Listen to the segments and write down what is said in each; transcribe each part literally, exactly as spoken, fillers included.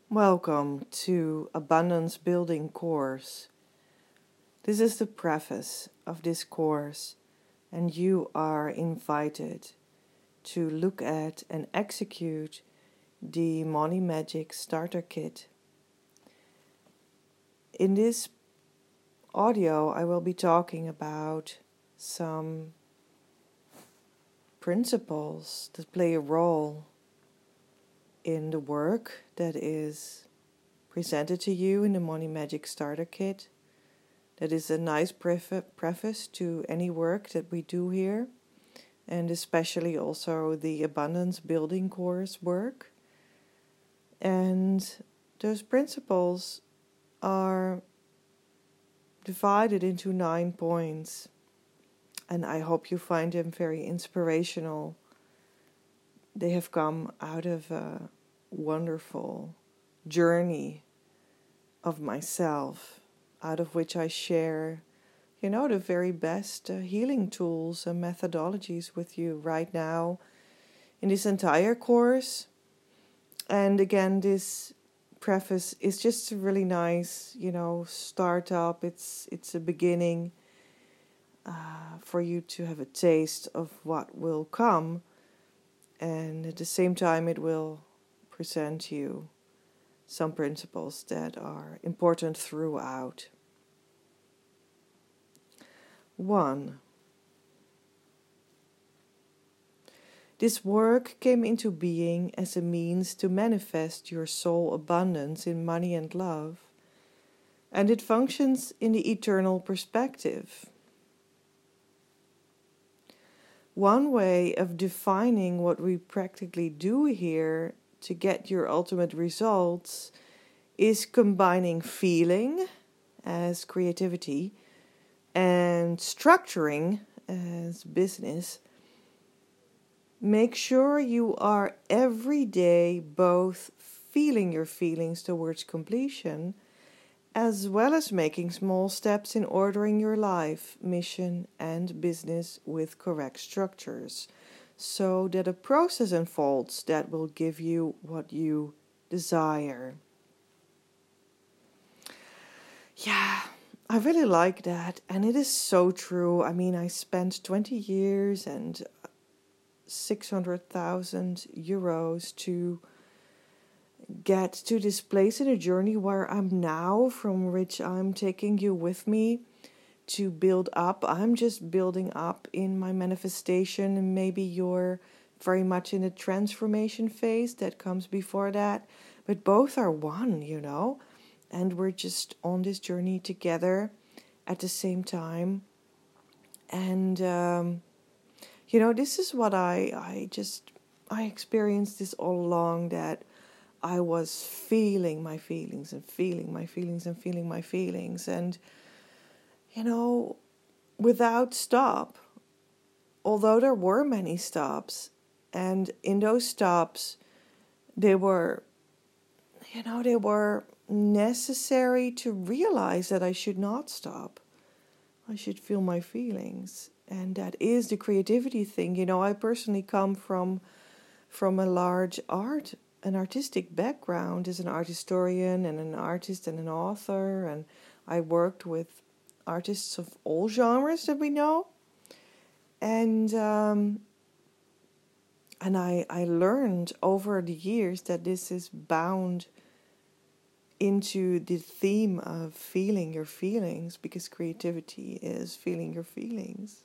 Welcome to Abundance Building course. This is the preface of this course, and you are invited to look at and execute the Money Magic Starter Kit. In this audio, I will be talking about some principles that play a role in the work that is presented to you in the Money Magic Starter Kit. That is a nice preface to any work that we do here, and especially also the Abundance Building course work. And those principles are divided into nine points, and I hope you find them very inspirational. They have come out of a wonderful journey of myself, out of which I share, you know, the very best uh, healing tools and methodologies with you right now in this entire course. And again, this preface is just a really nice, you know, startup. It's it's a beginning uh, for you to have a taste of what will come. And at the same time, it will present you some principles that are important throughout. One, this work came into being as a means to manifest your soul abundance in money and love, and it functions in the eternal perspective. One way of defining what we practically do here to get your ultimate results is combining feeling as creativity and structuring as business. Make sure you are every day both feeling your feelings towards completion as well as making small steps in ordering your life, mission, and business with correct structures, so that a process unfolds that will give you what you desire. Yeah, I really like that, and it is so true. I mean, I spent twenty years and six hundred thousand euros to get to this place in a journey where I'm now, from which I'm taking you with me to build up. I'm just building up in my manifestation, and maybe you're very much in a transformation phase that comes before that, but both are one, you know, and we're just on this journey together at the same time. And um, you know, this is what I I just I experienced this all along, that I was feeling my feelings and feeling my feelings and feeling my feelings. And, you know, without stop, although there were many stops, and in those stops, they were, you know, they were necessary to realize that I should not stop. I should feel my feelings. And that is the creativity thing. You know, I personally come from, from a large art an artistic background as an art historian and an artist and an author, and I worked with artists of all genres that we know, and um, and I I learned over the years that this is bound into the theme of feeling your feelings, because creativity is feeling your feelings.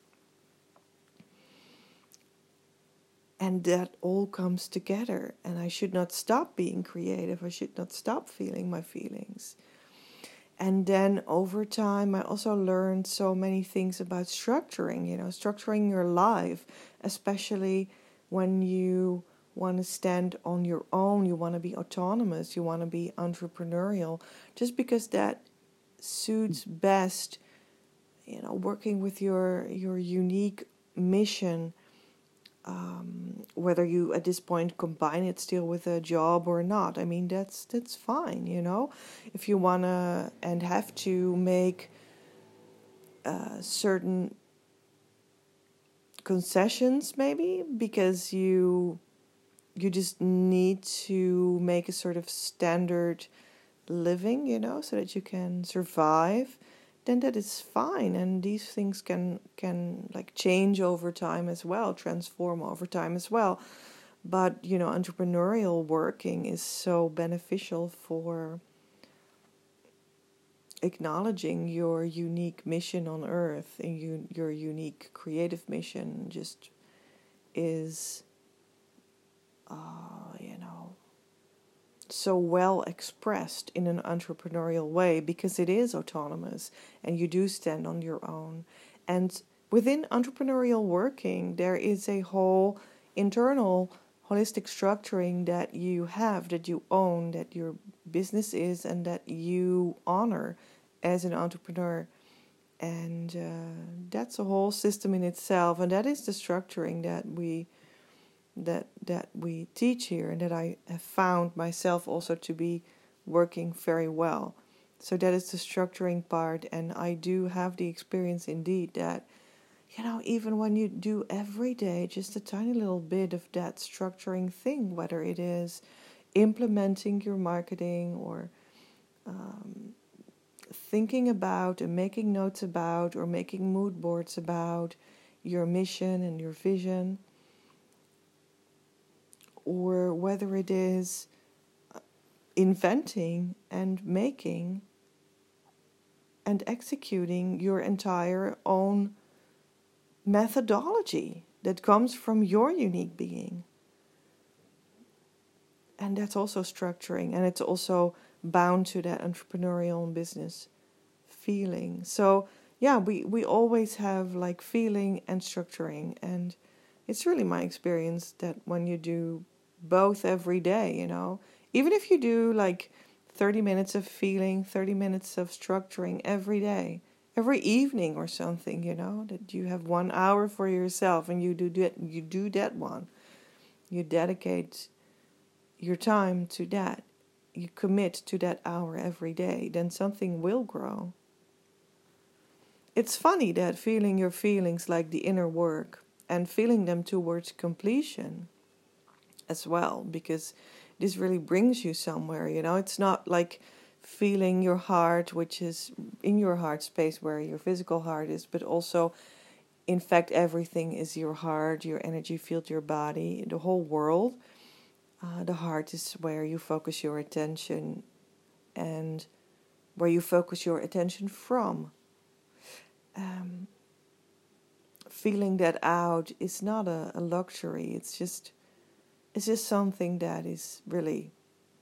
And that all comes together, and I should not stop being creative. I should not stop feeling my feelings. And then over time, I also learned so many things about structuring, you know, structuring your life, especially when you want to stand on your own, you want to be autonomous, you want to be entrepreneurial, just because that suits best, you know, working with your, your unique mission. Um, whether you at this point combine it still with a job or not, I mean, that's that's fine, you know. If you wanna and have to make uh, certain concessions, maybe because you you just need to make a sort of standard living, you know, so that you can survive, then that is fine. And these things can can like change over time as well, transform over time as well. But, you know, entrepreneurial working is so beneficial for acknowledging your unique mission on earth, and you, your unique creative mission just is, uh, you know, so well expressed in an entrepreneurial way, because it is autonomous and you do stand on your own. And within entrepreneurial working, there is a whole internal holistic structuring that you have, that you own, that your business is, and that you honor as an entrepreneur. And uh, that's a whole system in itself, and that is the structuring that we that that we teach here, and that I have found myself also to be working very well. So that is the structuring part, and I do have the experience indeed that, you know, even when you do every day just a tiny little bit of that structuring thing, whether it is implementing your marketing or um, thinking about and making notes about or making mood boards about your mission and your vision, or whether it is inventing and making and executing your entire own methodology that comes from your unique being. And that's also structuring, and it's also bound to that entrepreneurial and business feeling. So yeah, we, we always have like feeling and structuring, and it's really my experience that when you do both every day, you know, even if you do like thirty minutes of feeling, thirty minutes of structuring every day, every evening or something, you know, that you have one hour for yourself and you do that, you do that one, you dedicate your time to that, you commit to that hour every day, then something will grow. It's funny that feeling your feelings, like the inner work, and feeling them towards completion as well, because this really brings you somewhere, you know. It's not like feeling your heart, which is in your heart space where your physical heart is, but also, in fact, everything is your heart, your energy field, your body, the whole world. Uh, the heart is where you focus your attention and where you focus your attention from. Um, feeling that out is not a, a luxury. It's just, it's just something that is really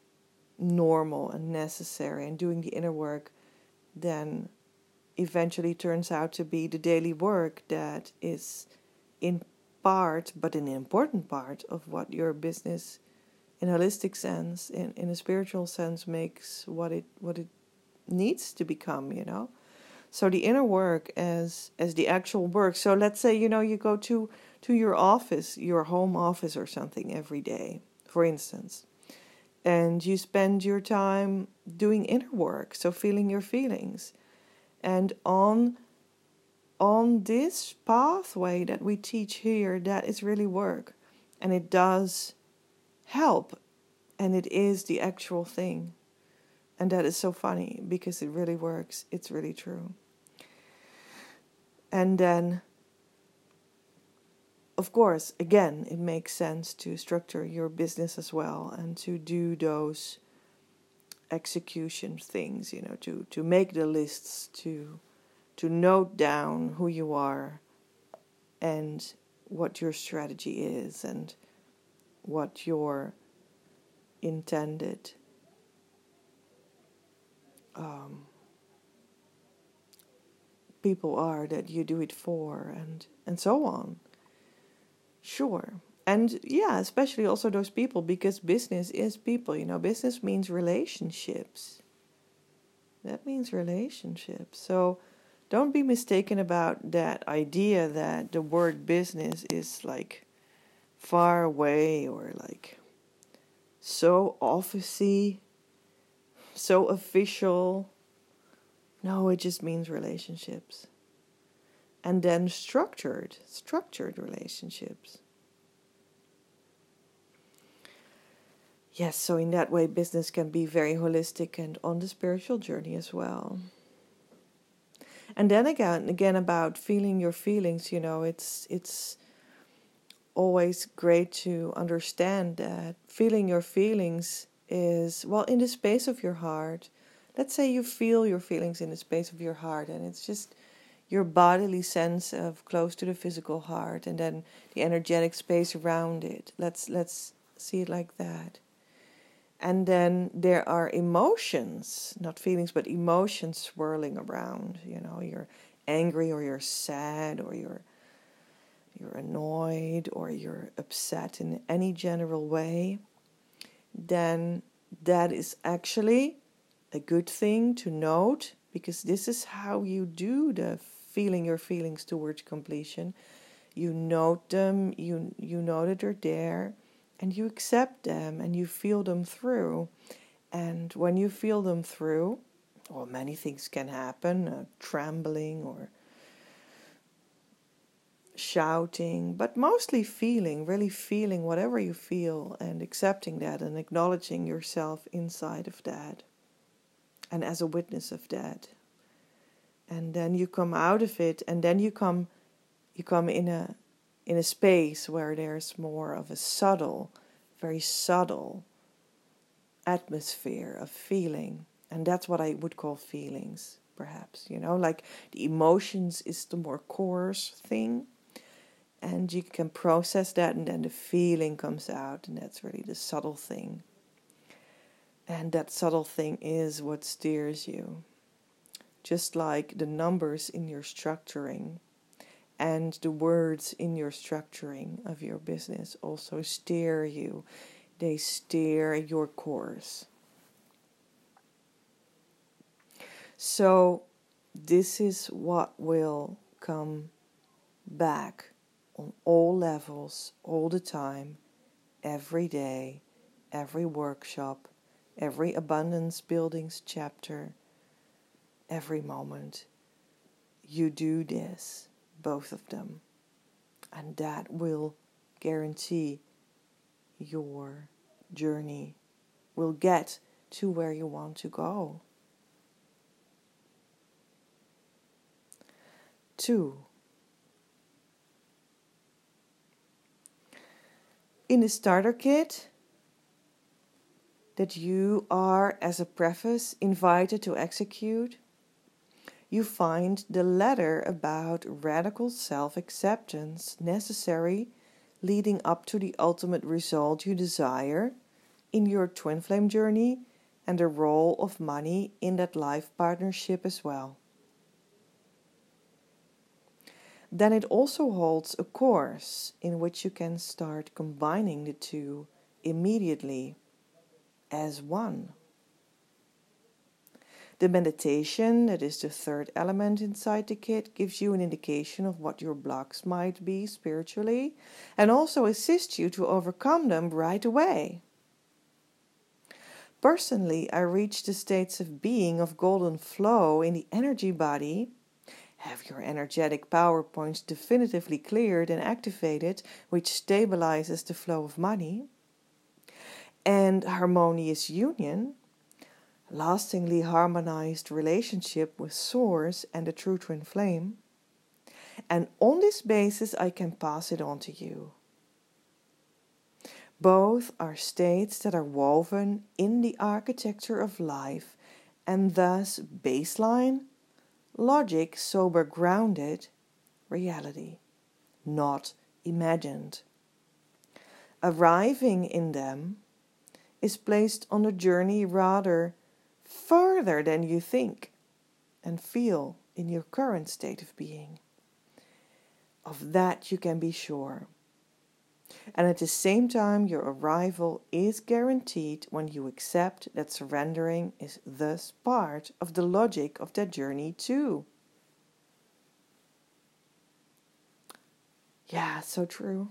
normal and necessary. And doing the inner work then eventually turns out to be the daily work that is in part, but an important part of what your business, in a holistic sense, in, in a spiritual sense, makes what it what it needs to become, you know. So the inner work as as the actual work. So let's say, you know, you go to, to your office, your home office or something every day, for instance, and you spend your time doing inner work, so feeling your feelings. And on on this pathway that we teach here, that is really work. And it does help, and it is the actual thing. And that is so funny, because it really works. It's really true. And then, of course, again, it makes sense to structure your business as well, and to do those execution things, you know, to, to make the lists, to to note down who you are and what your strategy is and what your intended um, people are that you do it for, and, and so on. Sure. And yeah, especially also those people, because business is people, you know, business means relationships. That means relationships. So don't be mistaken about that idea that the word business is like far away or like so officey, so official. No, it just means relationships. And then structured, structured relationships. Yes, so in that way, business can be very holistic and on the spiritual journey as well. And then again, again about feeling your feelings, you know, it's it's always great to understand that feeling your feelings is, well, in the space of your heart. Let's say you feel your feelings in the space of your heart, and it's just your bodily sense of close to the physical heart, and then the energetic space around it. Let's let's see it like that. And then there are emotions, not feelings, but emotions swirling around. You know, you're angry, or you're sad, or you're you're annoyed, or you're upset in any general way. Then that is actually a good thing to note, because this is how you do the feeling your feelings towards completion. You note them, you you know that they're there, and you accept them, and you feel them through. And when you feel them through, well, many things can happen, uh, trembling or shouting, but mostly feeling, really feeling whatever you feel, and accepting that, and acknowledging yourself inside of that, and as a witness of that. And then you come out of it, and then you come you come in a in a space where there's more of a subtle, very subtle atmosphere of feeling. And that's what I would call feelings, perhaps. You know, like the emotions is the more coarse thing, and you can process that, and then the feeling comes out, and that's really the subtle thing. And that subtle thing is what steers you. Just like the numbers in your structuring and the words in your structuring of your business also steer you. They steer your course. So this is what will come back on all levels, all the time, every day, every workshop, every abundance buildings chapter, every moment. You do this, both of them, and that will guarantee your journey will get to where you want to go. Two, in the starter kit that you are, as a preface, invited to execute, you find the letter about radical self-acceptance necessary leading up to the ultimate result you desire in your twin flame journey, and the role of money in that life partnership as well. Then it also holds a course in which you can start combining the two immediately as one. The meditation, that is the third element inside the kit, gives you an indication of what your blocks might be spiritually, and also assists you to overcome them right away. Personally, I reached the states of being of golden flow in the energy body, have your energetic power points definitively cleared and activated, which stabilizes the flow of money, and harmonious union, lastingly harmonized relationship with Source and the true twin flame. And on this basis, I can pass it on to you. Both are states that are woven in the architecture of life, and thus baseline, logic, sober, grounded reality, not imagined. Arriving in them is placed on a journey rather further than you think and feel in your current state of being. Of that you can be sure. And at the same time, your arrival is guaranteed when you accept that surrendering is thus part of the logic of that journey too. Yeah, so true.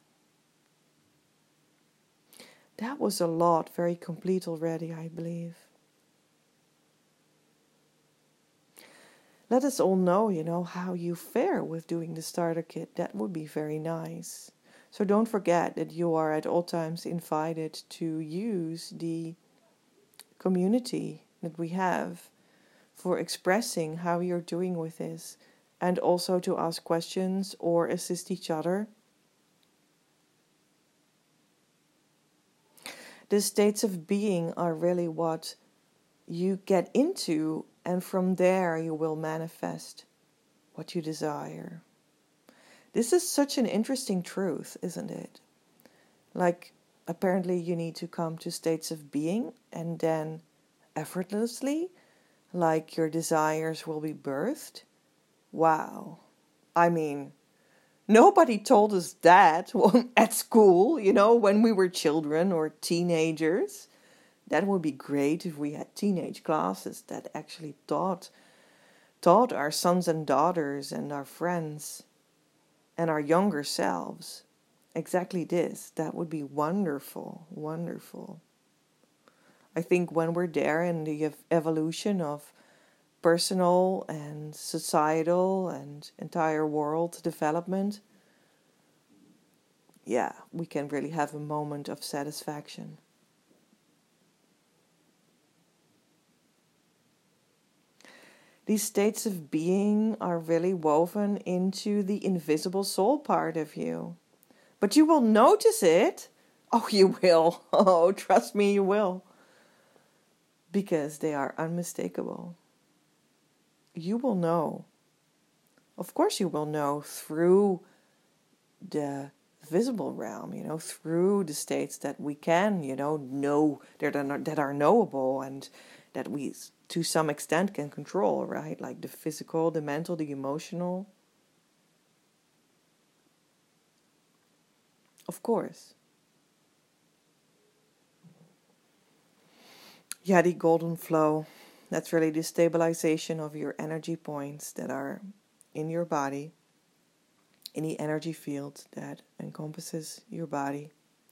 That was a lot, very complete already, I believe. Let us all know, you know, how you fare with doing the starter kit. That would be very nice. So don't forget that you are at all times invited to use the community that we have for expressing how you're doing with this, and also to ask questions or assist each other. The states of being are really what you get into, and from there you will manifest what you desire. This is such an interesting truth, isn't it? Like, apparently you need to come to states of being, and then effortlessly, like your desires will be birthed. Wow. I mean, nobody told us that at school, you know, when we were children or teenagers. That would be great if we had teenage classes that actually taught, taught our sons and daughters and our friends and our younger selves exactly this. That would be wonderful, wonderful. I think when we're there in the evolution of personal and societal and entire world development, yeah, we can really have a moment of satisfaction. These states of being are really woven into the invisible soul part of you. But you will notice it. Oh, you will. Oh, trust me, you will. Because they are unmistakable. You will know. Of course you will know through the visible realm, you know, through the states that we can, you know, know that are, that are knowable and that we, to some extent, can control, right? Like the physical, the mental, the emotional. Of course. Yeah, the golden flow. That's really the stabilization of your energy points that are in your body, in the energy field that encompasses your body.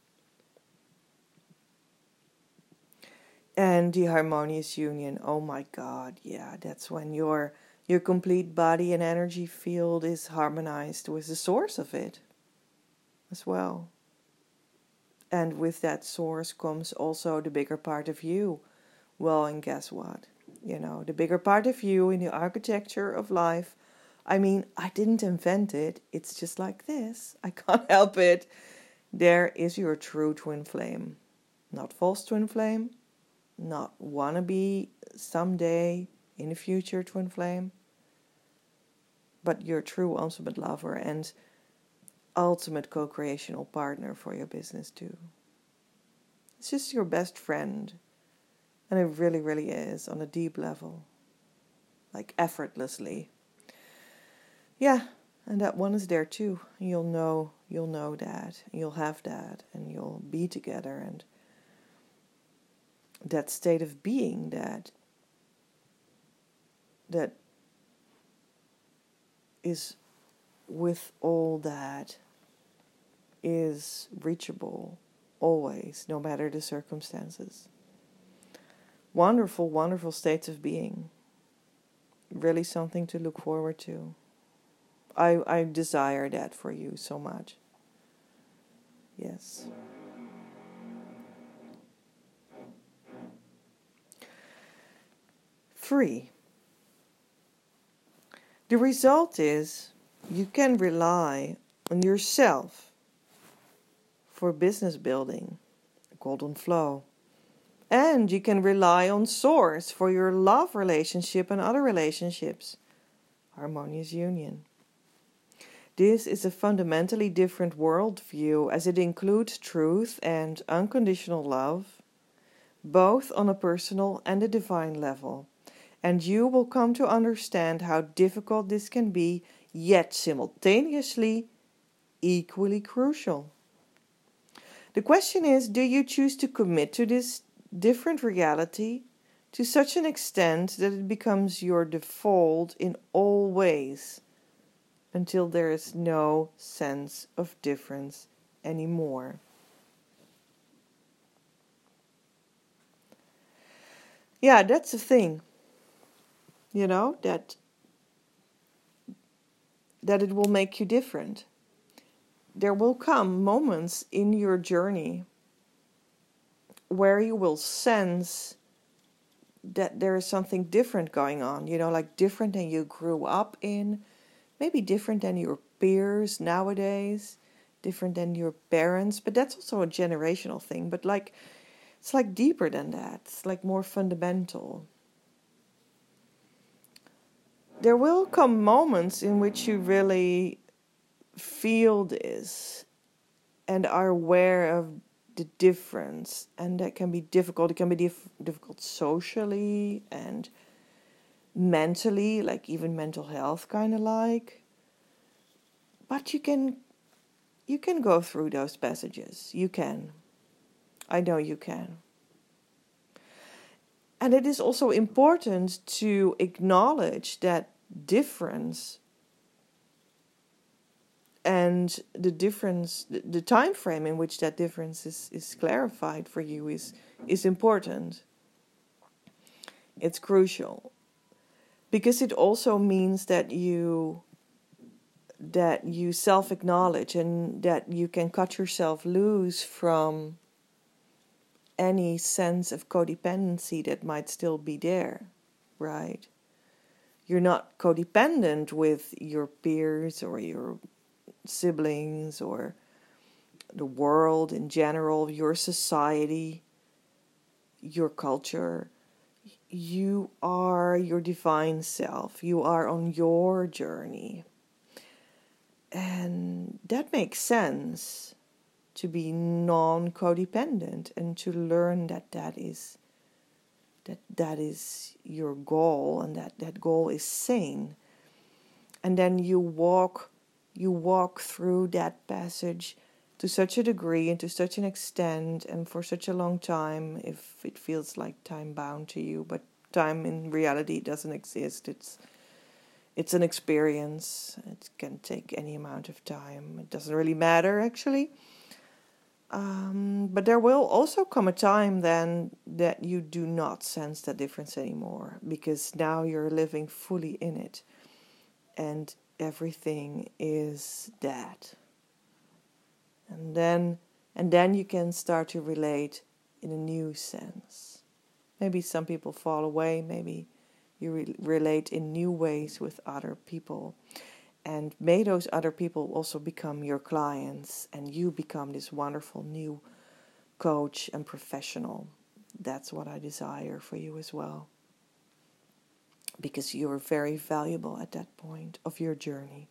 And the harmonious union, oh my God, yeah, that's when your your complete body and energy field is harmonized with the source of it as well. And with that source comes also the bigger part of you. Well, and guess what? You know, the bigger part of you in the architecture of life. I mean, I didn't invent it. It's just like this. I can't help it. There is your true twin flame. Not false twin flame. Not wannabe someday in the future twin flame, but your true ultimate lover and ultimate co-creational partner for your business too. It's just your best friend, and it really, really is on a deep level, like effortlessly. Yeah, and that one is there too. You'll know, you'll know that, you'll have that, and you'll be together, and that state of being that that is with all that is reachable always, no matter the circumstances. Wonderful, wonderful states of being. Really something to look forward to. I, I desire that for you so much. Yes. Three. The result is you can rely on yourself for business building, golden flow. And you can rely on source for your love relationship and other relationships, harmonious union. This is a fundamentally different worldview as it includes truth and unconditional love, both on a personal and a divine level. And you will come to understand how difficult this can be, yet simultaneously equally crucial. The question is, do you choose to commit to this different reality to such an extent that it becomes your default in all ways until there is no sense of difference anymore? Yeah, that's the thing. You know, that that it will make you different. there will come moments in your journey where you will sense that there is something different going on, you know, like different than you grew up in, maybe different than your peers nowadays, different than your parents, but that's also a generational thing. But like, it's like deeper than that. It's like more fundamental. There will come moments in which you really feel this and are aware of the difference, and that can be difficult. It can be dif- difficult socially and mentally, like even mental health kind of like. But you can you can go through those passages. You can. I know you can. And it is also important to acknowledge that difference, and the difference, the, the time frame in which that difference is, is clarified for you is is important. It's crucial. Because it also means that you that you self-acknowledge and that you can cut yourself loose from any sense of codependency that might still be there, right? You're not codependent with your peers or your siblings or the world in general, your society, your culture. You are your divine self. You are on your journey. And that makes sense, to be non-codependent and to learn that that is that that is your goal, and that that goal is sane. And then you walk you walk through that passage to such a degree and to such an extent and for such a long time, if it feels like time bound to you. But time in reality doesn't exist. It's it's an experience. It can take any amount of time. It doesn't really matter, actually. Um, but there will also come a time then that you do not sense that difference anymore, because now you're living fully in it, and everything is that. And then, and then you can start to relate in a new sense. Maybe some people fall away. Maybe you re- relate in new ways with other people. And may those other people also become your clients, and you become this wonderful new coach and professional. That's what I desire for you as well. Because you're very valuable at that point of your journey.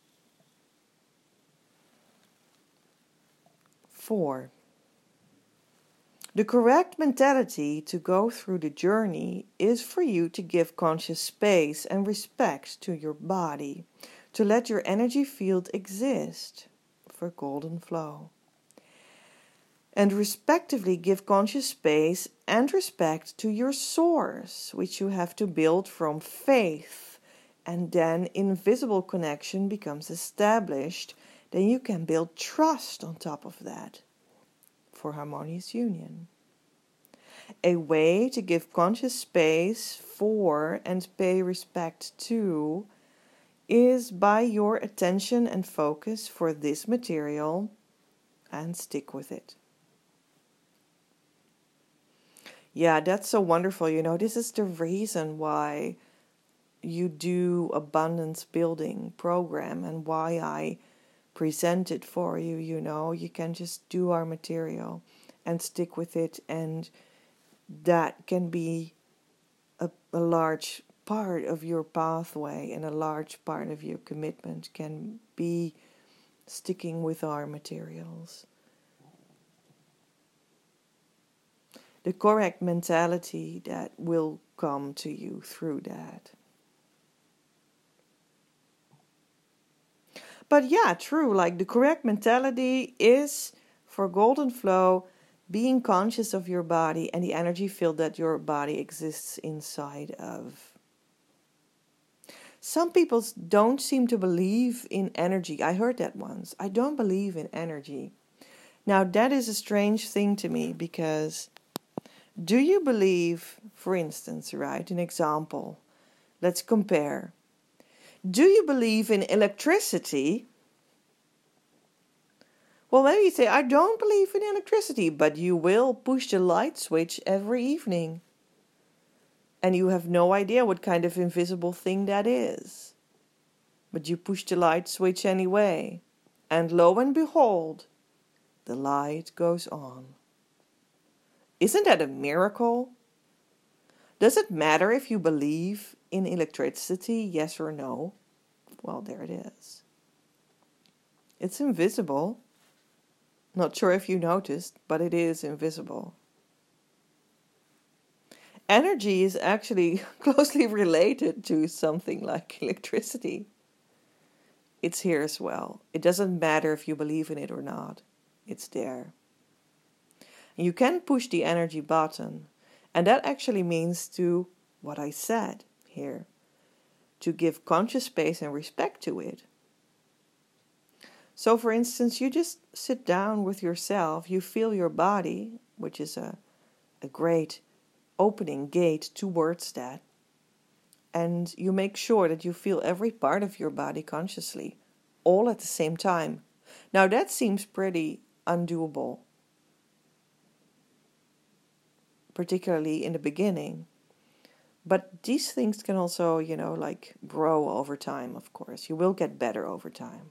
Four. The correct mentality to go through the journey is for you to give conscious space and respect to your body, to let your energy field exist for golden flow. And respectively give conscious space and respect to your source, which you have to build from faith. And then invisible connection becomes established. Then you can build trust on top of that for harmonious union. A way to give conscious space for and pay respect to is by your attention and focus for this material, and stick with it. Yeah, that's so wonderful. You know, this is the reason why you do abundance building program and why I present it for you. You know, you can just do our material and stick with it, and that can be a, a large part of your pathway, and a large part of your commitment can be sticking with our materials. The correct mentality that will come to you through that. But yeah, true, like the correct mentality is for golden flow, being conscious of your body and the energy field that your body exists inside of. Some people don't seem to believe in energy. I heard that once. I don't believe in energy. Now, that is a strange thing to me, because do you believe, for instance, right, an example, let's compare. Do you believe in electricity? Well, maybe you say, I don't believe in electricity, but you will push the light switch every evening. And you have no idea what kind of invisible thing that is. But you push the light switch anyway. And lo and behold, the light goes on. Isn't that a miracle? Does it matter if you believe in electricity, yes or no? Well, there it is. It's invisible. Not sure if you noticed, but it is invisible. Energy is actually closely related to something like electricity. It's here as well. It doesn't matter if you believe in it or not. It's there. You can push the energy button, and that actually means to what I said here, to give conscious space and respect to it. So for instance, you just sit down with yourself, you feel your body, which is a, a great opening gate towards that, and you make sure that you feel every part of your body consciously, all at the same time. Now that seems pretty undoable, particularly in the beginning. But these things can also, you know, like grow over time, of course. You will get better over time.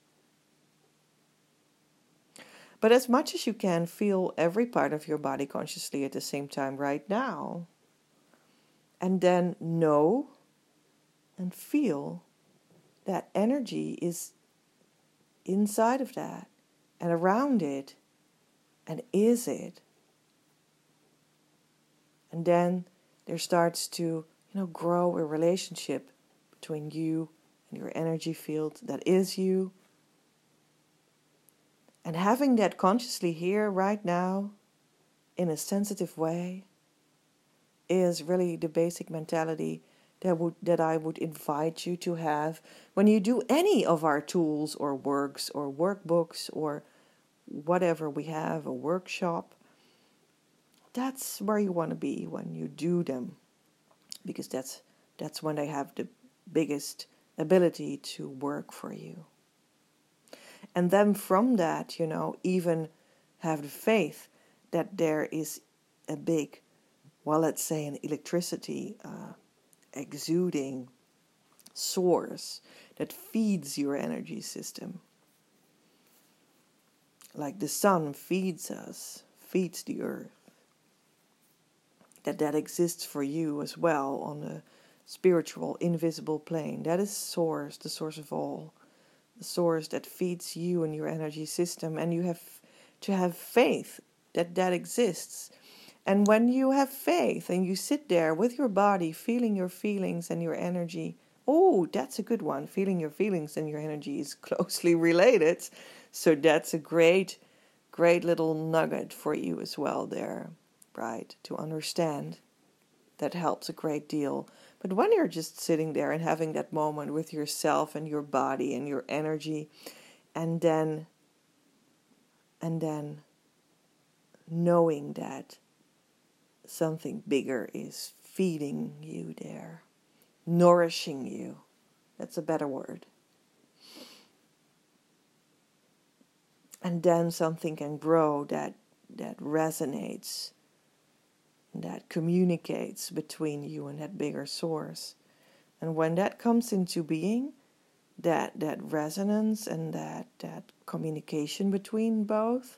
But as much as you can, feel every part of your body consciously at the same time right now. And then know and feel that energy is inside of that and around it and is it. And then there starts to, you know, grow a relationship between you and your energy field that is you. And having that consciously here right now in a sensitive way is really the basic mentality that would that I would invite you to have when you do any of our tools or works or workbooks or whatever we have, a workshop. That's where you want to be when you do them, because that's that's when they have the biggest ability to work for you. And then from that, you know, even have the faith that there is a big, well, let's say an electricity uh, exuding source that feeds your energy system. Like the sun feeds us, feeds the earth. That that exists for you as well on the spiritual, invisible plane. That is source, the source of all. The source that feeds you and your energy system, and you have to have faith that that exists. And when you have faith and you sit there with your body, feeling your feelings and your energy, oh, that's a good one. Feeling your feelings and your energy is closely related. So that's a great, great little nugget for you as well there, right? To understand. That helps a great deal. But when you're just sitting there and having that moment with yourself and your body and your energy, and then and then knowing that something bigger is feeding you there, nourishing you. That's a better word. And then something can grow that that resonates, that communicates between you and that bigger source. And when that comes into being, that that resonance and that, that communication between both,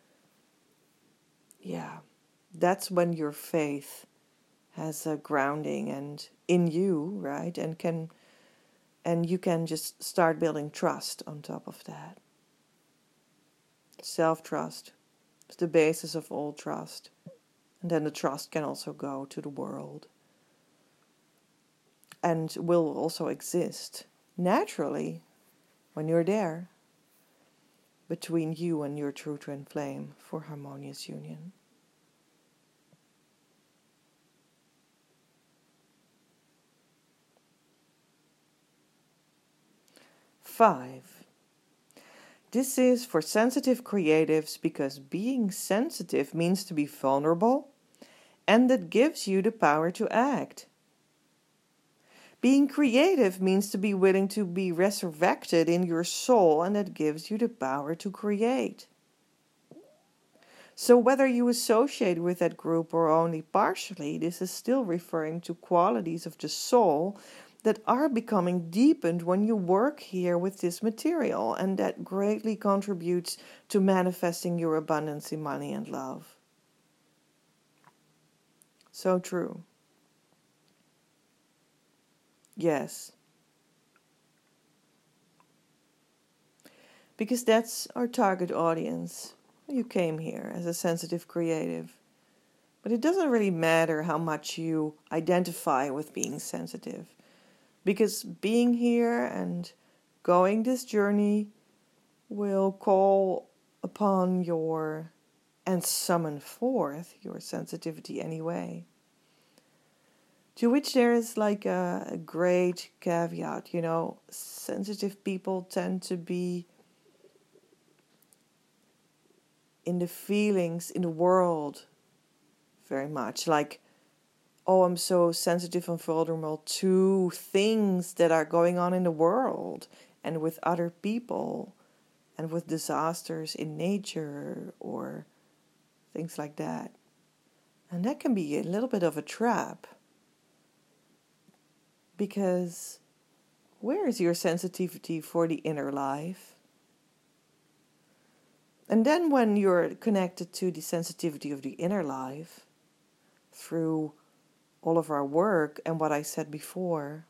yeah, that's when your faith has a grounding and in you, right? And can and you can just start building trust on top of that. Self-trust is the basis of all trust. And then the trust can also go to the world and will also exist naturally when you're there between you and your true twin flame for harmonious union. Five. This is for sensitive creatives because being sensitive means to be vulnerable, and that gives you the power to act. Being creative means to be willing to be resurrected in your soul, and that gives you the power to create. So whether you associate with that group or only partially, this is still referring to qualities of the soul that are becoming deepened when you work here with this material, and that greatly contributes to manifesting your abundance in money and love. So true. Yes. Because that's our target audience. You came here as a sensitive creative. But it doesn't really matter how much you identify with being sensitive. Because being here and going this journey will call upon your and summon forth your sensitivity anyway. To which there is like a, a great caveat, you know, sensitive people tend to be in the feelings, in the world, very much. Like, oh, I'm so sensitive and vulnerable to things that are going on in the world and with other people and with disasters in nature or things like that. And that can be a little bit of a trap. Because where is your sensitivity for the inner life? And then when you're connected to the sensitivity of the inner life, through all of our work and what I said before,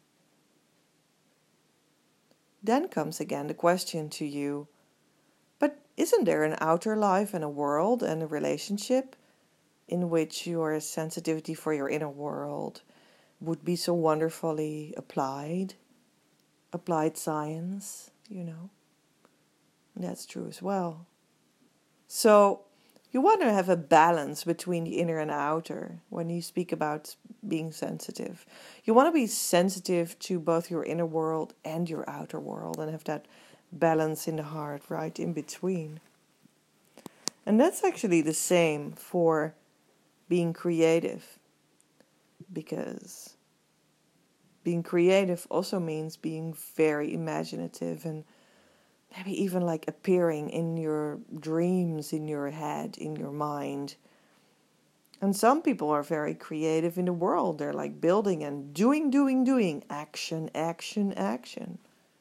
then comes again the question to you, but isn't there an outer life and a world and a relationship in which your sensitivity for your inner world would be so wonderfully applied, applied science, you know? And that's true as well. So you want to have a balance between the inner and outer when you speak about being sensitive. You want to be sensitive to both your inner world and your outer world and have that balance in the heart right in between. And that's actually the same for being creative, because being creative also means being very imaginative and maybe even like appearing in your dreams, in your head, in your mind. And some people are very creative in the world. They're like building and doing, doing, doing. Action, action, action.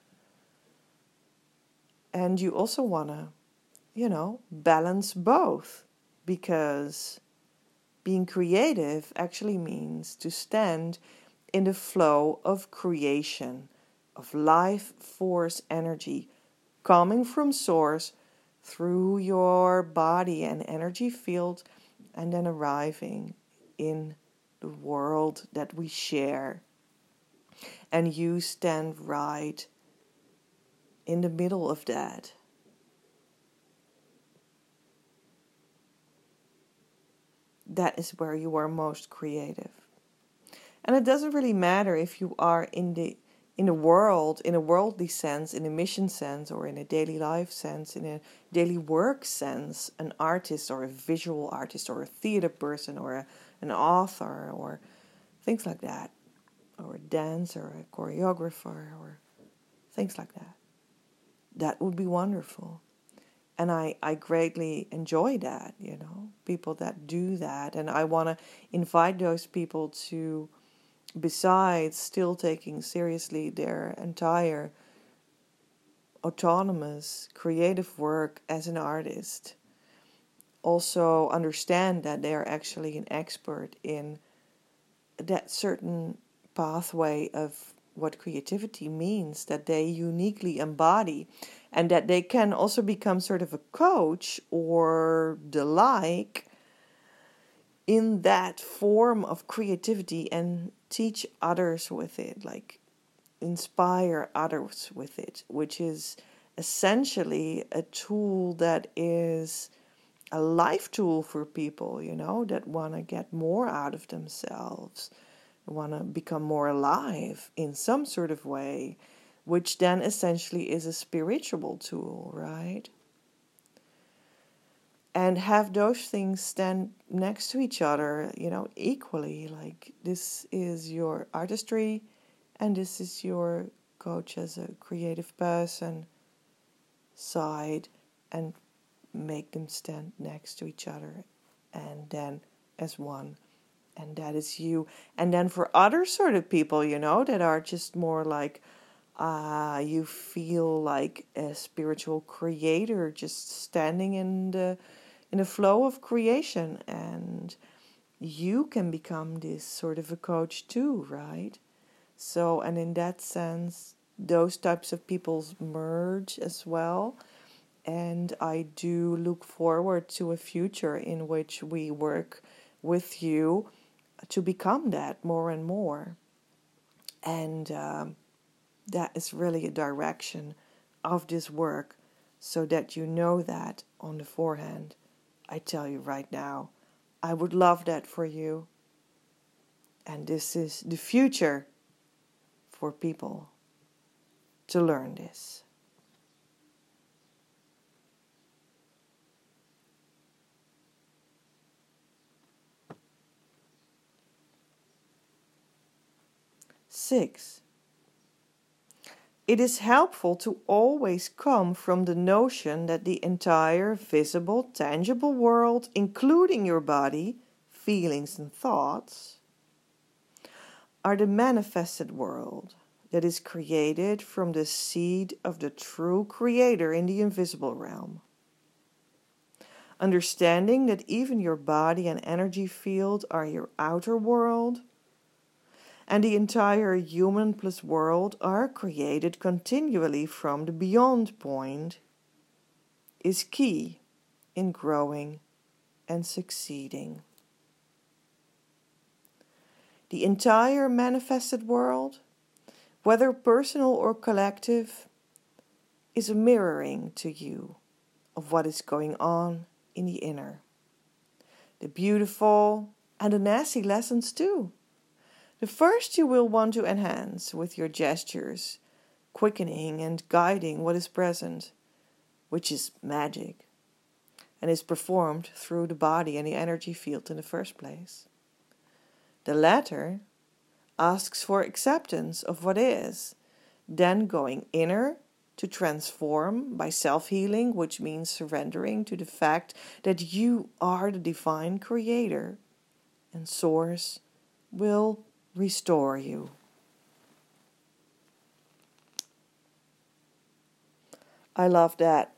And you also want to, you know, balance both. Because being creative actually means to stand in the flow of creation, of life force energy, coming from source through your body and energy field, and then arriving in the world that we share. And you stand right in the middle of that. That is where you are most creative. And it doesn't really matter if you are in the in the world, in a worldly sense, in a mission sense, or in a daily life sense, in a daily work sense, an artist or a visual artist or a theater person or a, an author or things like that, or a dancer or a choreographer or things like that. That would be wonderful. And I, I greatly enjoy that, you know, people that do that. And I want to invite those people to, besides still taking seriously their entire autonomous creative work as an artist, also understand that they are actually an expert in that certain pathway of what creativity means, that they uniquely embody, and that they can also become sort of a coach or the like in that form of creativity and teach others with it, like inspire others with it, which is essentially a tool that is a life tool for people, you know, that want to get more out of themselves, want to become more alive in some sort of way, which then essentially is a spiritual tool, right? And have those things stand next to each other, you know, equally. Like, this is your artistry And this is your coach as a creative person side, and make them stand next to each other and then as one. And that is you. And then for other sort of people, you know, that are just more like, uh, you feel like a spiritual creator just standing in the in the flow of creation, and you can become this sort of a coach too, right? So, and in that sense, those types of people merge as well. And I do look forward to a future in which we work with you to become that more and more. And um, that is really a direction of this work, so that you know that on the forehand. I tell you right now, I would love that for you. And this is the future for people to learn this. Six, it is helpful to always come from the notion that the entire visible, tangible world, including your body, feelings and thoughts, are the manifested world that is created from the seed of the true Creator in the invisible realm. Understanding that even your body and energy field are your outer world, and the entire human plus world are created continually from the beyond point, is key in growing and succeeding. The entire manifested world, whether personal or collective, is a mirroring to you of what is going on in the inner. The beautiful and the nasty lessons too. The first you will want to enhance with your gestures, quickening and guiding what is present, which is magic, and is performed through the body and the energy field in the first place. The latter asks for acceptance of what is, then going inner to transform by self-healing, which means surrendering to the fact that you are the divine creator, and source will restore you. I love that.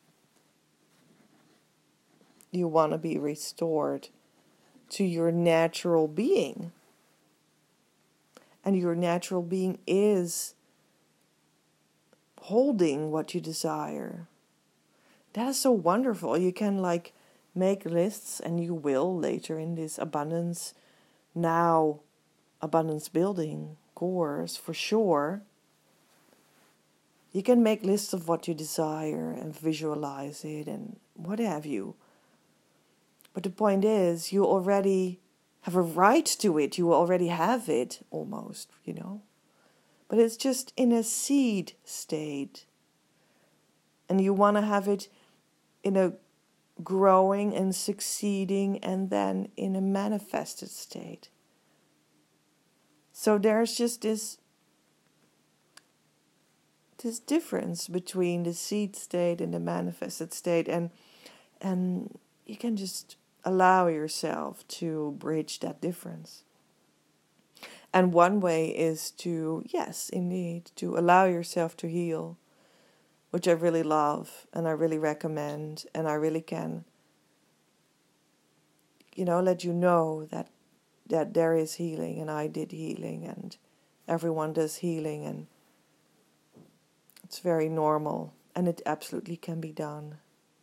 You want to be restored to your natural being. And your natural being is holding what you desire. That is so wonderful. You can like make lists, and you will later in this abundance now abundance building course for sure. You can make lists of what you desire and visualize it and what have you. But the point is, you already have a right to it. You already have it almost, you know. But it's just in a seed state. And you want to have it in a growing and succeeding and then in a manifested state. So there's just this this difference between the seed state and the manifested state, and and you can just allow yourself to bridge that difference. And one way is to, yes, indeed, to allow yourself to heal, which I really love and I really recommend, and I really can, you know, let you know that that there is healing, and I did healing, and everyone does healing, and it's very normal, and it absolutely can be done.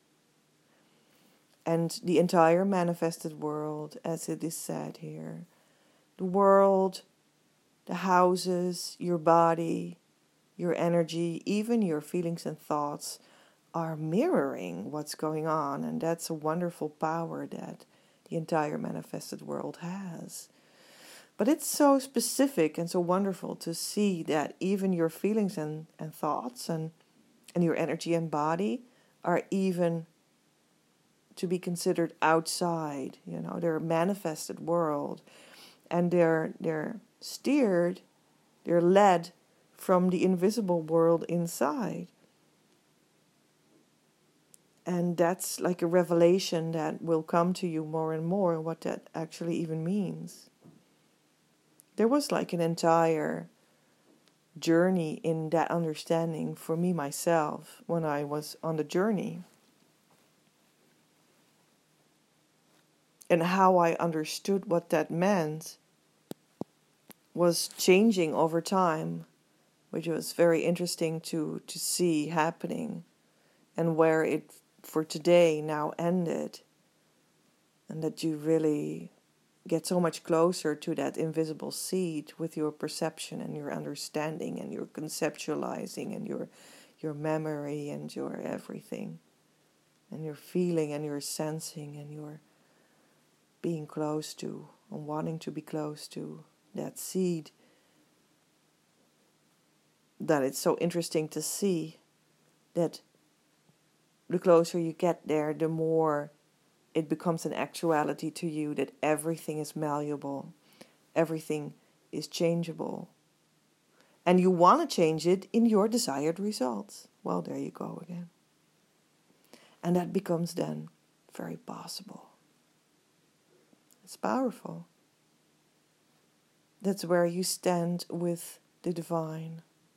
And the entire manifested world, as it is said here, the world, the houses, your body, your energy, even your feelings and thoughts are mirroring what's going on, and that's a wonderful power that the entire manifested world has. But it's so specific and so wonderful to see that even your feelings and, and thoughts and, and your energy and body are even to be considered outside. You know, they're a manifested world, and they're they're steered They're led from the invisible world inside. And that's like a revelation that will come to you more and more, what that actually even means. There was like an entire journey in that understanding for me myself when I was on the journey. And how I understood what that meant was changing over time, which was very interesting to, to see happening, and where it for today now ended. And that you really get so much closer to that invisible seed with your perception and your understanding and your conceptualizing and your your memory and your everything. And your feeling and your sensing and your being close to and wanting to be close to that seed. That it's so interesting to see that the closer you get there, the more it becomes an actuality to you, that everything is malleable, everything is changeable. And you want to change it in your desired results. Well, there you go again. And that becomes then very possible. It's powerful. That's where you stand with the divine.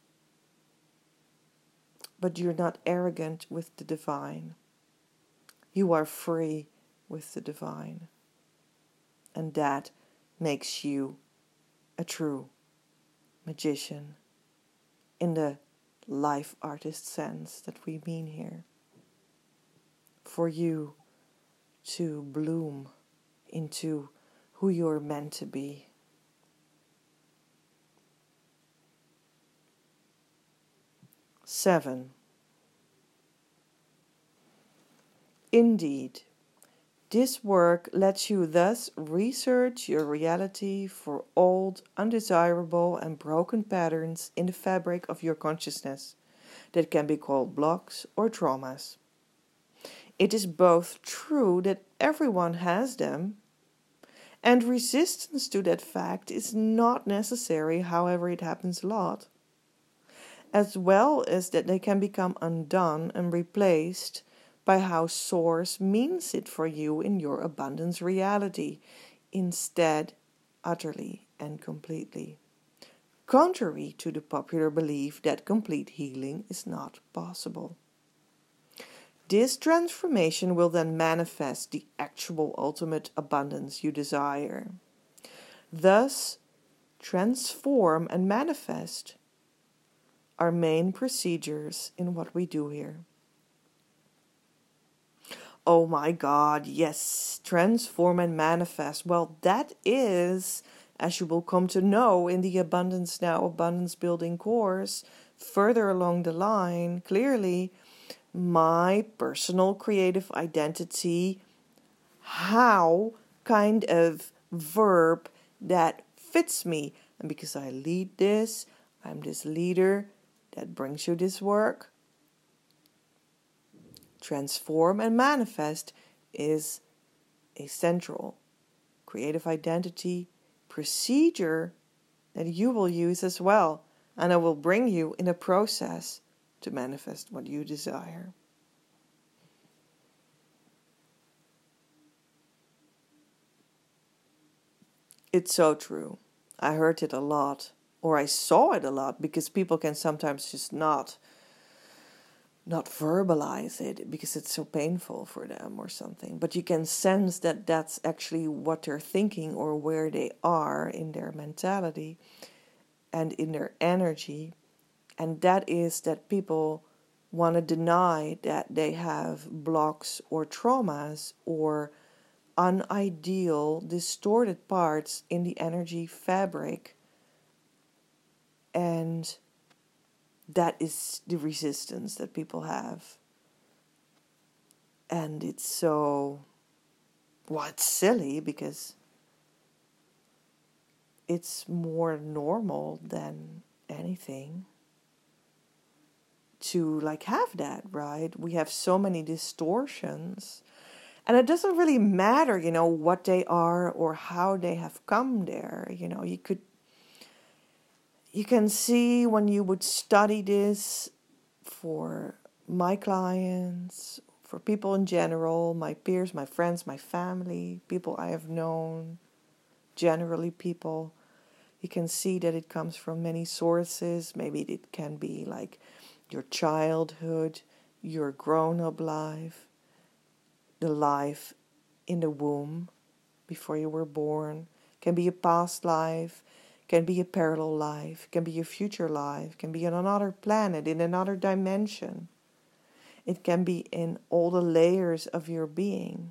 But you're not arrogant with the divine. You are free with the divine. And that makes you a true magician in the life artist sense that we mean here. For you to bloom into who you're meant to be. Seven. Indeed, this work lets you thus research your reality for old, undesirable, and broken patterns in the fabric of your consciousness that can be called blocks or traumas. It is both true that everyone has them, and resistance to that fact is not necessary, however it happens a lot, as well as that they can become undone and replaced by how Source means it for you in your abundance reality, instead, utterly and completely. Contrary to the popular belief that complete healing is not possible. This transformation will then manifest the actual ultimate abundance you desire. Thus, transform and manifest are main procedures in what we do here. Oh my God, yes, transform and manifest. Well, that is, as you will come to know in the Abundance Now, Abundance Building course, further along the line, clearly, my personal creative identity, how kind of verb that fits me. And because I lead this, I'm this leader that brings you this work. Transform and manifest is a central creative identity procedure that you will use as well. And I will bring you in a process to manifest what you desire. It's so true. I heard it a lot, or I saw it a lot, because people can sometimes just not not verbalize it because it's so painful for them or something. But you can sense that that's actually what they're thinking or where they are in their mentality and in their energy. And that is that people want to deny that they have blocks or traumas or unideal, distorted parts in the energy fabric. And that is the resistance that people have. And it's so, well, it's silly because it's more normal than anything to like have that, right? We have so many distortions. And it doesn't really matter, you know, what they are or how they have come there. You know, you could you can see when you would study this for my clients, for people in general, my peers, my friends, my family, people I have known, generally people, you can see that it comes from many sources. Maybe it can be like your childhood, your grown-up life, the life in the womb before you were born, can be a past life, can be a parallel life, can be a future life, can be on another planet, in another dimension. It can be in all the layers of your being.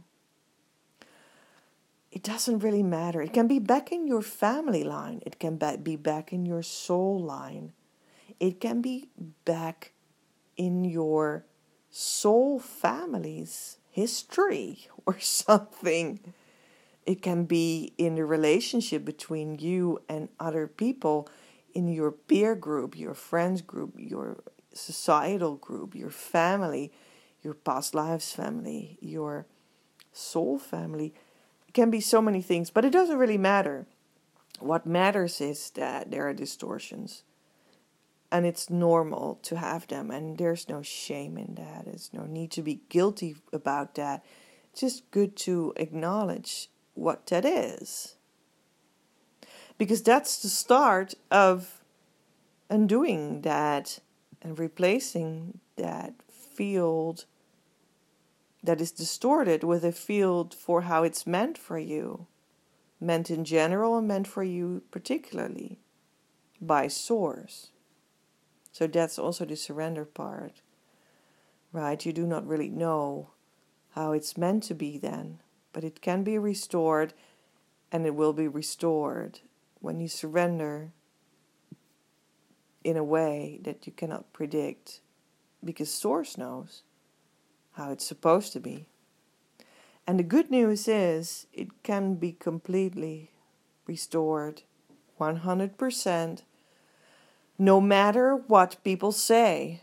It doesn't really matter. It can be back in your family line. It can be back in your soul line. It can be back in your soul family's history or something. It can be in the relationship between you and other people in your peer group, your friends group, your societal group, your family, your past lives family, your soul family. It can be so many things, but it doesn't really matter. What matters is that there are distortions. And it's normal to have them, and there's no shame in that. There's no need to be guilty about that. It's just good to acknowledge what that is. Because that's the start of undoing that and replacing that field that is distorted with a field for how it's meant for you. Meant in general and meant for you particularly by Source. So that's also the surrender part, right? You do not really know how it's meant to be then, but it can be restored, and it will be restored when you surrender in a way that you cannot predict, because Source knows how it's supposed to be. And the good news is it can be completely restored, one hundred percent, no matter what people say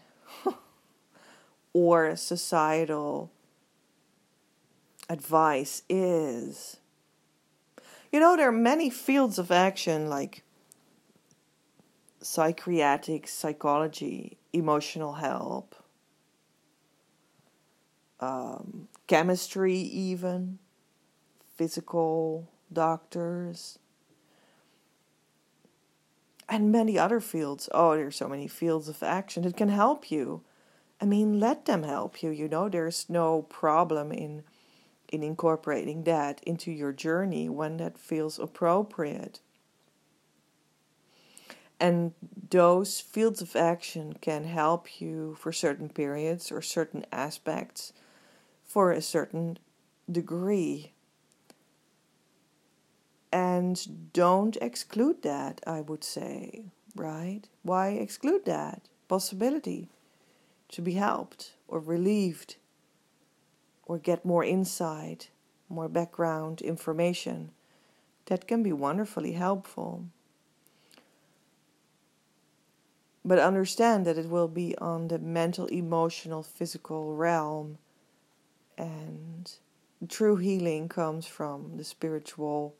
or societal advice is. You know, there are many fields of action like psychiatric, psychology, emotional help, um, chemistry even, physical doctors, and many other fields. Oh, there's so many fields of action that can help you. I mean, let them help you, you know. There's no problem in in incorporating that into your journey when that feels appropriate. And those fields of action can help you for certain periods or certain aspects for a certain degree. And don't exclude that, I would say, right? Why exclude that possibility to be helped or relieved or get more insight, more background information? That can be wonderfully helpful. But understand that it will be on the mental, emotional, physical realm. And true healing comes from the spiritual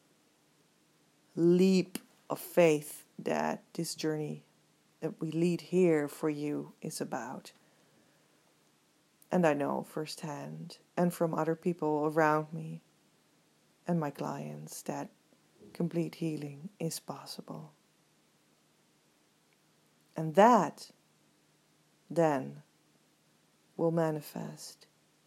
leap of faith that this journey that we lead here for you is about. And I know firsthand and from other people around me and my clients that complete healing is possible. And that then will manifest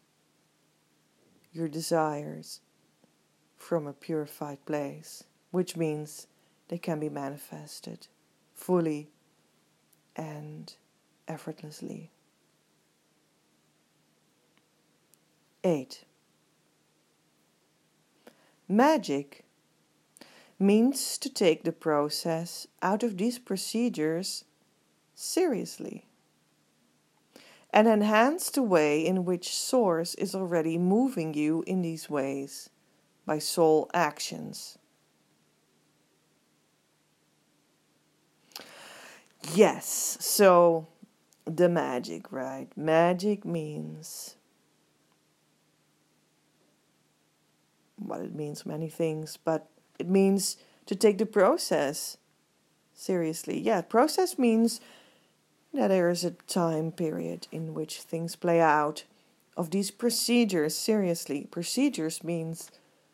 your desires from a purified place, which means they can be manifested fully and effortlessly. Eight. Magic means to take the process out of these procedures seriously and enhance the way in which Source is already moving you in these ways by soul actions. Yes, so the magic, right? Magic means, well, it means many things, but it means to take the process Seriously. Yeah, process means that there is a time period in which things play out. Of these procedures, seriously, procedures means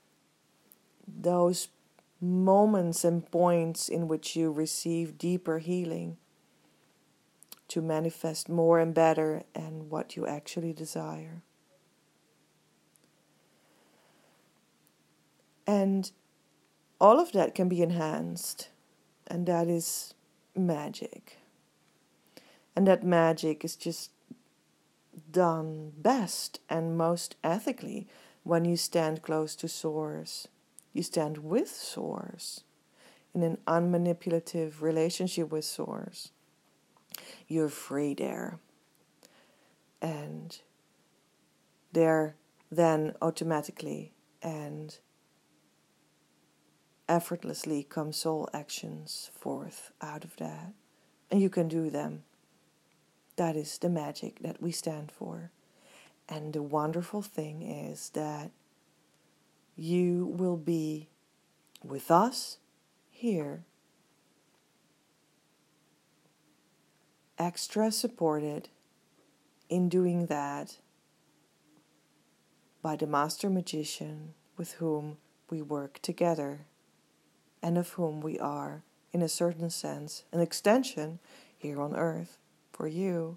those moments and points in which you receive deeper healing to manifest more and better and what you actually desire. And all of that can be enhanced, and that is magic. And that magic is just done best and most ethically when you stand close to Source. You stand with Source in an unmanipulative relationship with Source. You're free there. And there then automatically and effortlessly come soul actions forth out of that. And you can do them. That is the magic that we stand for. And the wonderful thing is that you will be with us here, extra supported in doing that by the Master Magician with whom we work together and of whom we are, in a certain sense, an extension here on earth for you,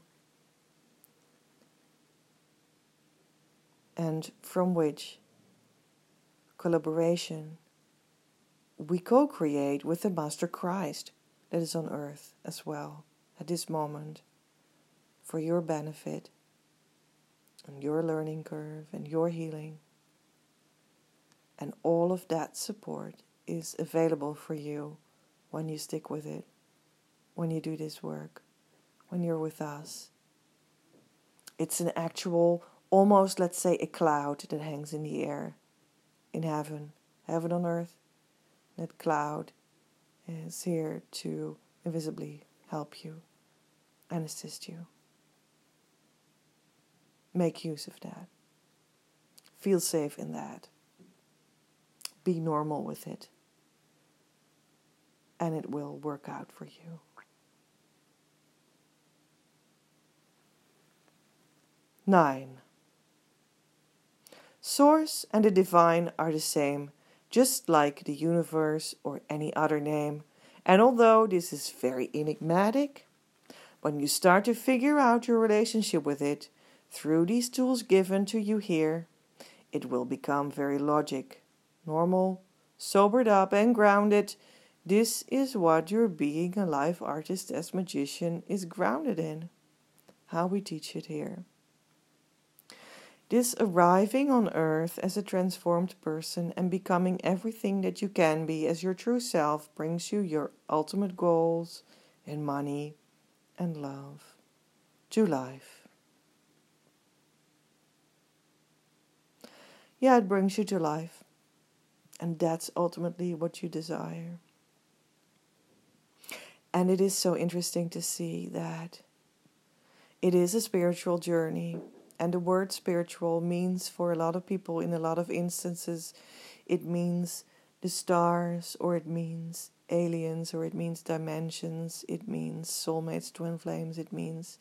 and from which collaboration we co-create with the Master Christ that is on earth as well at this moment for your benefit and your learning curve and your healing. And all of that support is available for you when you stick with it, when you do this work, when you're with us. It's an actual, almost, let's say, a cloud that hangs in the air in heaven, heaven on earth. That cloud is here to invisibly help you and assist you. Make use of that. Feel safe in that. Be normal with it. And it will work out for you. Nine. Source and the divine are the same, just like the universe or any other name. And although this is very enigmatic, when you start to figure out your relationship with it through these tools given to you here, it will become very logic, normal, sobered up and grounded. This is what your being a life artist as magician is grounded in. How we teach it here. This arriving on earth as a transformed person and becoming everything that you can be as your true self brings you your ultimate goals in money and love to life. Yeah, it brings you to life. And that's ultimately what you desire. And it is so interesting to see that it is a spiritual journey. And the word spiritual means, for a lot of people, in a lot of instances, it means the stars, or it means aliens, or it means dimensions, it means soulmates, twin flames, it means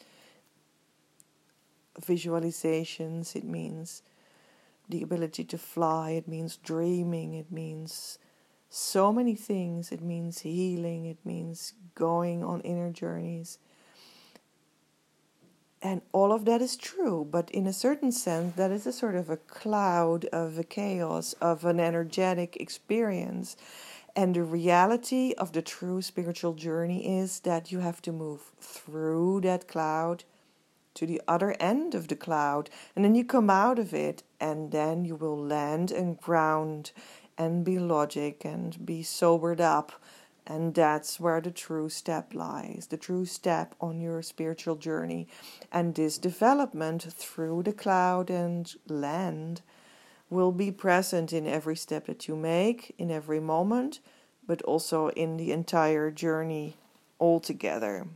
visualizations, it means the ability to fly, it means dreaming, it means so many things, it means healing, it means going on inner journeys. And all of that is true, but in a certain sense, that is a sort of a cloud of a chaos, of an energetic experience. And the reality of the true spiritual journey is that you have to move through that cloud to the other end of the cloud. And then you come out of it, and then you will land and ground and be logic and be sobered up. And that's where the true step lies, the true step on your spiritual journey. And this development through the cloud and land will be present in every step that you make, in every moment, but also in the entire journey altogether.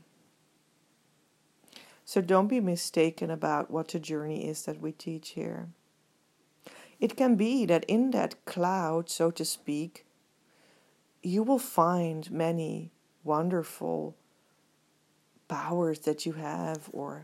So don't be mistaken about what the journey is that we teach here. It can be that in that cloud, so to speak, you will find many wonderful powers that you have, or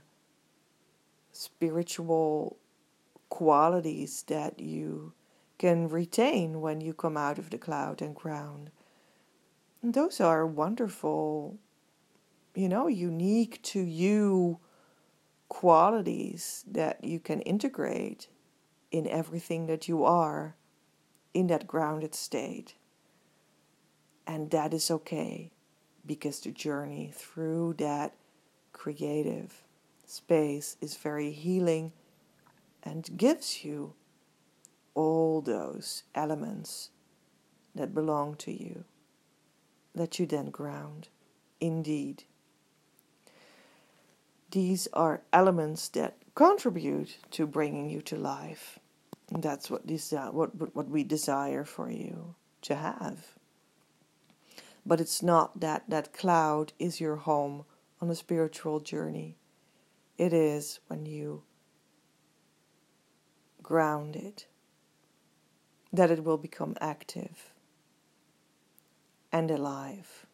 spiritual qualities that you can retain when you come out of the cloud and ground. And those are wonderful, you know, unique to you qualities that you can integrate in everything that you are in that grounded state. And that is okay, because the journey through that creative space is very healing and gives you all those elements that belong to you, that you then ground. Indeed, these are elements that contribute to bringing you to life. And that's what, desi- what, what we desire for you to have. But it's not that that cloud is your home on a spiritual journey. It is when you ground it that it will become active and alive.